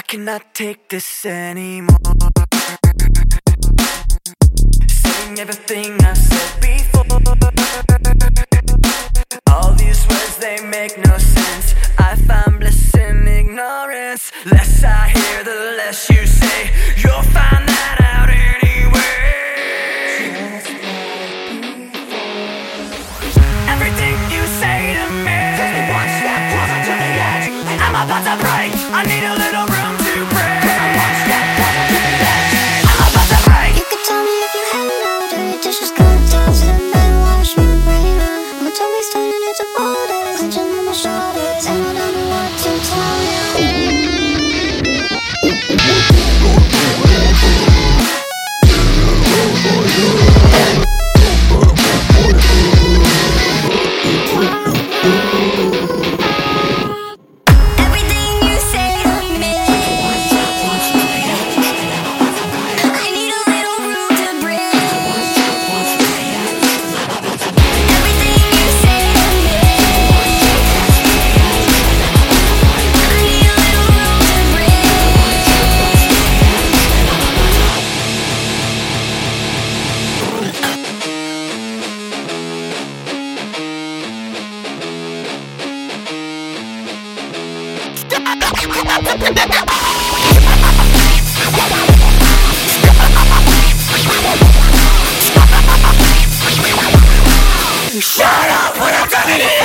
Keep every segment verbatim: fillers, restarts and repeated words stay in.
cannot take this anymore. Saying everything I've said before. All these words, they make no sense. I find bliss in ignorance. Less I hear, the less you say. You'll find that out anyway. Just like before. Everything you say to me takes me one step closer to the edge. I'm about to break. I need a little room to breathe. I'm one step closer to the edge. I'm about to break. You could tell me if you had no dirty dishes, good times, and then wash my brain. My tummy's turning into borders, clenching on my shoulders, and I don't know what to tell you. Shut up when I'm done it.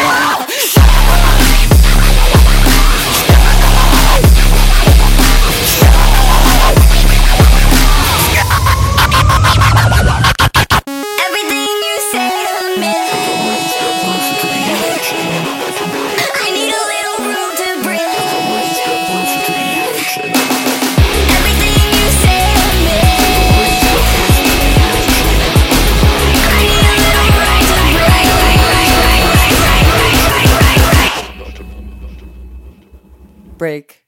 Break.